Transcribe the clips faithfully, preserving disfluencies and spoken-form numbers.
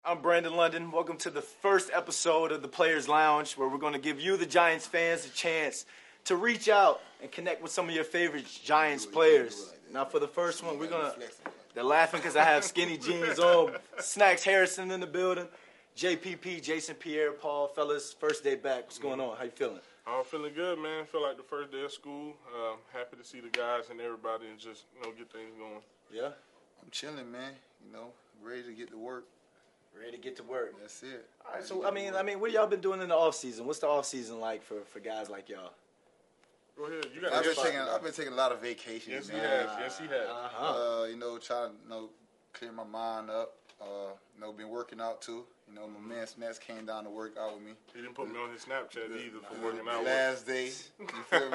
I'm Brandon London. Welcome to the first episode of the Players Lounge, where we're going to give you, the Giants fans, a chance to reach out and connect with some of your favorite Giants players. Now, for the first one, we're going to... They're laughing because I have skinny jeans on. Snacks Harrison in the building. J P P, Jason Pierre-Paul. Fellas, first day back. What's going on? How you feeling? I'm feeling good, man. Feel like the first day of school. Uh, happy to see the guys and everybody and just, you know, get things going. Yeah? I'm chilling, man. You know, ready to get to work. Ready to get to work. That's it. All right, so, I mean, I mean, what y'all been doing in the off-season? What's the off-season like for, for guys like y'all? Go ahead. You got I've been to taking I've been taking a lot of vacations, Yes, he man. has. Yes, he has. Uh-huh. Uh, you know, trying to you know, clear my mind up. Uh, you know, been working out too. You know, my man Snacks came down to work out with me. He didn't put me on his Snapchat either for The working out. last day, you feel me?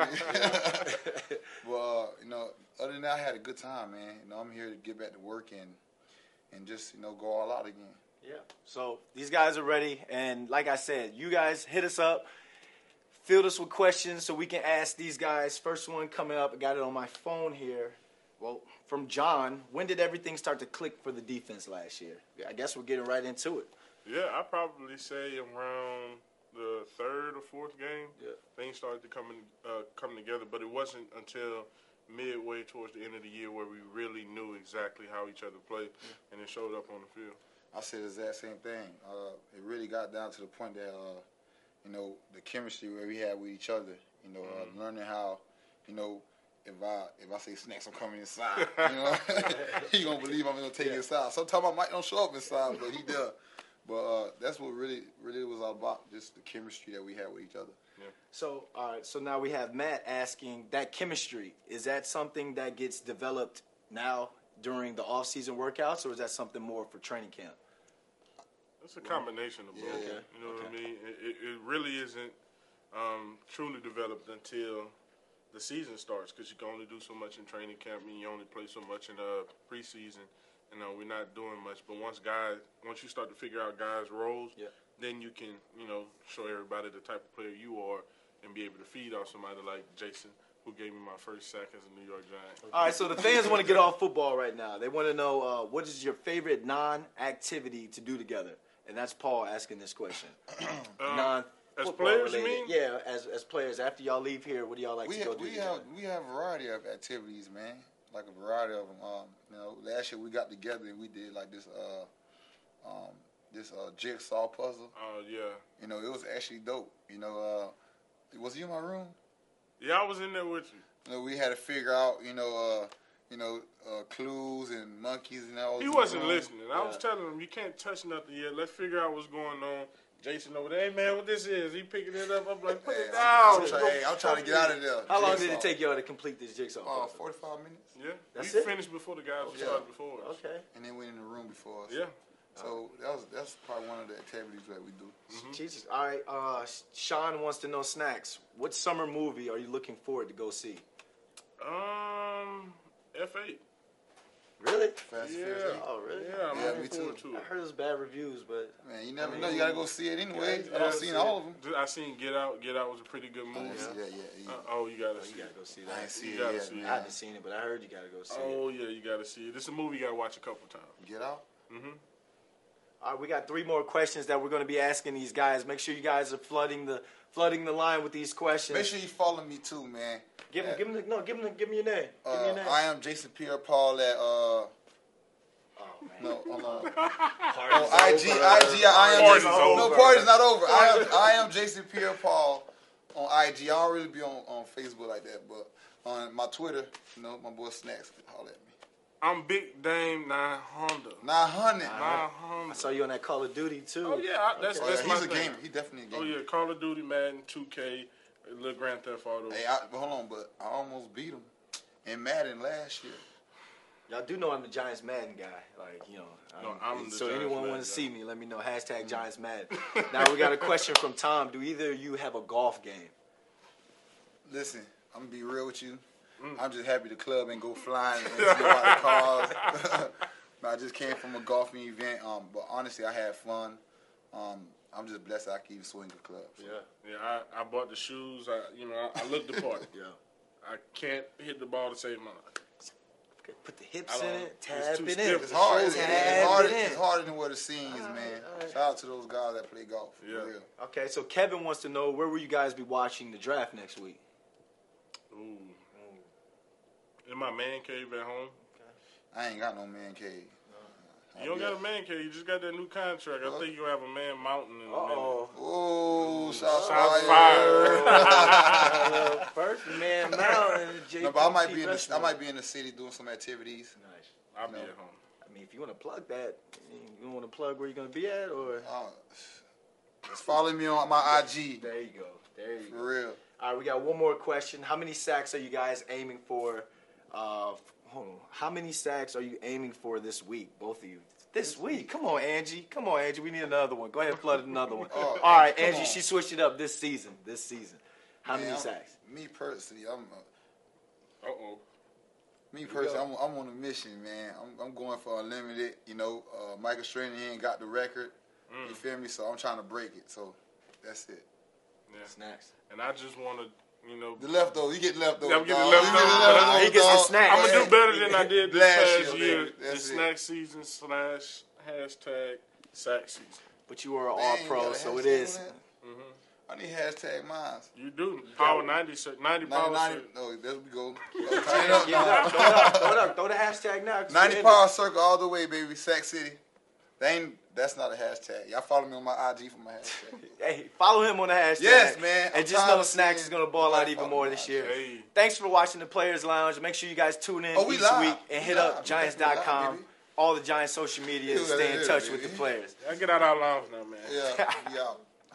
Well, uh, you know, other than that, I had a good time, man. You know, I'm here to get back to work and and just you know go all out again. Yeah. So these guys are ready, and like I said, you guys hit us up, field us with questions so we can ask these guys. First one coming up, I got it on my phone here. Well, from John, when did everything start to click for the defense last year? I guess we're getting right into it. Yeah, I'd probably say around the third or fourth game, Yeah. things started to come, in, uh, come together. But it wasn't until midway towards the end of the year where we really knew exactly how each other played, yeah. and it showed up on the field. I said the exact same thing. Uh, it really got down to the point that, uh, you know, the chemistry where we had with each other. You know, Mm-hmm. uh, learning how, you know, if I if I say Snacks, I'm coming inside. You know, he gonna believe I'm gonna take Yeah. inside. Sometimes I might don't show up inside, but he does. But uh, that's what really really was all about, just the chemistry that we had with each other. Yeah. So, all right, so now we have Matt asking, that chemistry, is that something that gets developed now during the off-season workouts, or is that something more for training camp? It's a combination of both. Yeah. Okay. You know what I Okay. mean? It, it, it really isn't um, truly developed until the season starts, because you can only do so much in training camp, and you only play so much in uh, preseason. You know, we're not doing much. But once guys, once you start to figure out guys' roles, Yeah. then you can, you know, show everybody the type of player you are and be able to feed off somebody like Jason, who gave me my first sack as a New York Giant. All right, so the fans want to get off football right now. They want to know uh, what is your favorite non-activity to do together? And that's Paul asking this question. Um, non as players, you mean? Yeah, as as players. After y'all leave here, what do y'all like we to go have, do we together? have we have a variety of activities, man. Like a variety of them. Um, you know, last year we got together and we did like this uh, um, this uh, jigsaw puzzle. Oh, uh, yeah. You know, it was actually dope. You know, uh, was you in my room? Yeah, I was in there with you. You know, we had to figure out, you know, uh, you know, uh, clues and monkeys and all. He wasn't room. listening. I was Yeah. telling him, you can't touch nothing yet. Let's figure out what's going on. Jason over there, hey, man, what this is? He picking it up. I'm like, put Hey, it I'm, down. I'm, try, hey, I'm trying to get out of there. How long Jigsaw. did it take y'all to complete this jigsaw Uh, puzzle? forty-five minutes. Yeah, That's we it? finished before the guys who Yeah. started before us. Okay. And then went in the room before us. Yeah. So that was that's probably one of the activities that we do. Mm-hmm. Jesus. All right. Uh, Sean wants to know, Snacks, what summer movie are you looking forward to go see? Um, F eight. Really? Fast and Yeah. Furious eight. Oh, really? Yeah, I'm Yeah, looking me too. forward to I it. heard it was bad reviews, but Man, you never I mean, know. You gotta go see it anyway. Yeah, I don't yeah, seen see all it. of them. I seen Get Out. Get Out was a pretty good I movie. didn't see that yet. Uh, either. oh, you gotta oh, see you gotta it. go see I that. ain't see You it gotta yet, see it. I man. haven't seen it, but I heard you gotta go see it. Oh yeah, you gotta see it. It's a movie you gotta watch a couple times. Get out. Mm-hmm. All right, we got three more questions that we're going to be asking these guys. Make sure you guys are flooding the flooding the line with these questions. Make sure you follow me too, man. Give them, Uh, give them, the, no, give them, the, give me your name. Give me Uh, your name. I am Jason Pierre Paul at uh oh man. no on uh, Party's on I G over. I G I am Party's Jason, over. no party's not over. I am I am Jason Pierre Paul on I G. I don't really be on, on Facebook like that, but on my Twitter, you know, my boy Snacks holler at me. I'm Big Dame nine Honda. Nine hundred. nine I Honda. saw you on that Call of Duty too. Oh yeah, I- that's Oh, that's yeah, my he's a thing. gamer. He definitely a Oh gamer. yeah, Call of Duty, Madden, two K, a little Grand Theft Auto. Hey, I, but hold on, but I almost beat him in Madden last year. Y'all do know I'm the Giants Madden guy. Like, you know. No, I'm- I'm the so Giants anyone Madden want to guy. see me, let me know. Hashtag Giants Madden. Now we got a question from Tom. Do either of you have a golf game? Listen, I'm gonna be real with you. Mm. I'm just happy the club ain't go flying and see all the cars. I just came from a golfing event, um, but honestly, I had fun. Um, I'm just blessed that I can even swing a club. So. Yeah, yeah. I, I bought the shoes. I, you know, I, I looked the part. Yeah. I can't hit the ball to save my life. Put the hips I in don't- it, it's tap too it in. stiff. It's hard. It's, Tap it's, harder, it in. it's harder than what it seems, man. all right. Shout out to those guys that play golf. For Yeah. real. Okay, so Kevin wants to know, where will you guys be watching the draft next week? Ooh. In my man cave at home. I ain't got no man cave. You don't got a man cave. You just got that new contract. I think you'll have a man mountain in a minute. Uh-oh. Oh, shots Shots fired. fired. First man mountain. No, but I might be in the, I might be in the city doing some activities. Nice. I'll be No. at home. I mean, if you want to plug that, you want to plug where you're going to be at, or? Uh, just follow me on my I G. There you go. There you For go. real. All right, we got one more question. How many sacks are you guys aiming for? Uh, hold on. How many sacks are you aiming for this week, both of you? This week? Come on, Angie. Come on, Angie. We need another one. Go ahead and flood another one. Oh, All right, come Angie. on. She switched it up this season. This season. How Man, many I'm- sacks? Me personally, I'm. Uh, Uh-oh. Me personally, I'm, I'm on a mission, man. I'm, I'm going for unlimited. You know, uh, Michael Strahan got the record. Mm. You feel me? So I'm trying to break it. So that's it. Yeah. Snacks. And I just want to, you know, The leftover, you get leftover. I'm getting dog. leftovers, You get but I- leftovers, he gets the dog. snack. I'm going to do better than I did this Last past year, year. baby. The That's it. snack season slash hashtag sack season. But you are an Man, all you pro, got a so it hashtag is. on that? I need hashtag mines. You do. Power ninety, shirt- ninety power ninety, shirt. no, there we go. Give it up. Throw it up. Throw it up. Throw the hashtag now. 'cause ninety we're in power circle all the way, baby. Sac City. They ain't, that's not a hashtag. Y'all follow me on my I G for my hashtag. it. Hey, follow him on the hashtag. Yes, man. I'm And just tired know of Snacks seeing is going to ball out nobody even follow more me. this year. Hey. Thanks for watching the Players Lounge. Make sure you guys tune in Oh, we each live. week and We hit live. up We Giants definitely dot live, com. baby. All the Giants social media to Yeah, stay in yeah, touch baby. with the players. I get out our lounge now, man. Yeah, we out.